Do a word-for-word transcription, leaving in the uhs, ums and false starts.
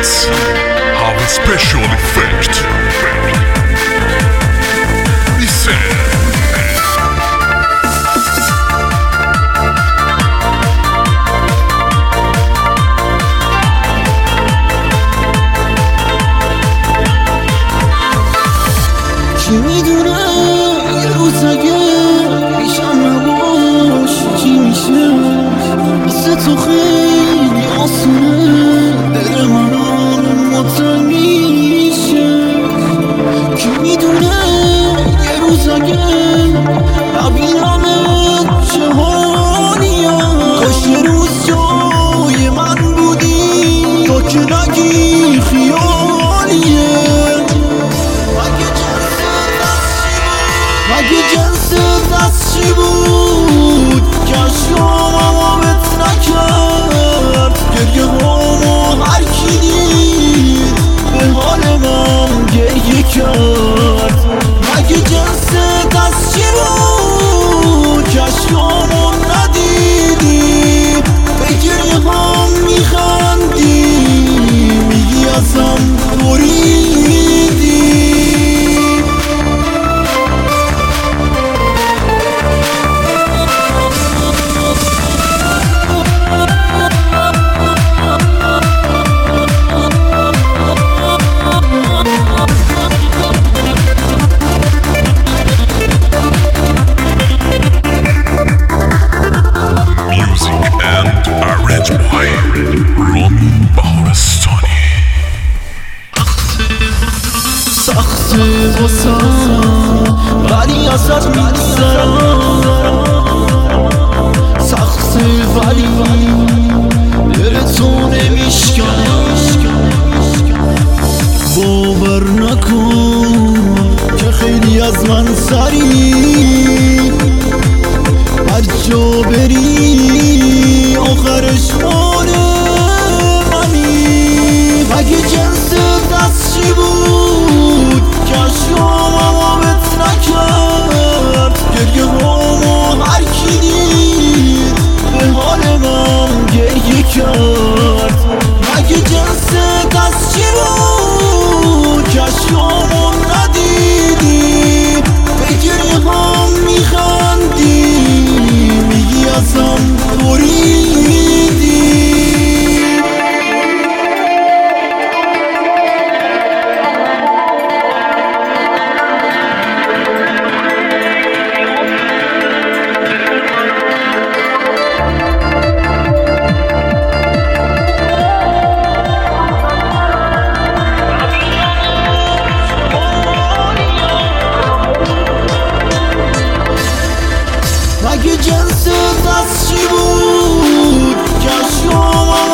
beats have a special effect. Listen. کی میدونه یه روز اگه پیشم نباش چی میشه. واسه تو خیلی آسونه دل منم مطمئن میشه. کی میدونه یه روز اگه نبینمت چه حالیم. کاش یه روز جای من بودی تا که نگی خیالیه. اگه جنس دستی بود کشامم بهت نکرد. گریه هامو هر کی دید به حال من گریه کرد. اگه جنس دستی بود کشامو ندیدی به گریه هام میخندی میگی ازم بریدی. سخته واسم ولی ازت میگذرم. سخته ولی دل تو نمیشکنم. باور نکن که خیلی از من سری هر جا بری آخرش مال منی. اگه جنس دستی بود کشامم بهت نکرد. گریه هامو هر کی دید به حال من گریه کرد. اگه جنس دستی بود کشامم ندیدی به گریه هام میخندی میگی ازم بریدی. اگه جنس دستی بود کشامم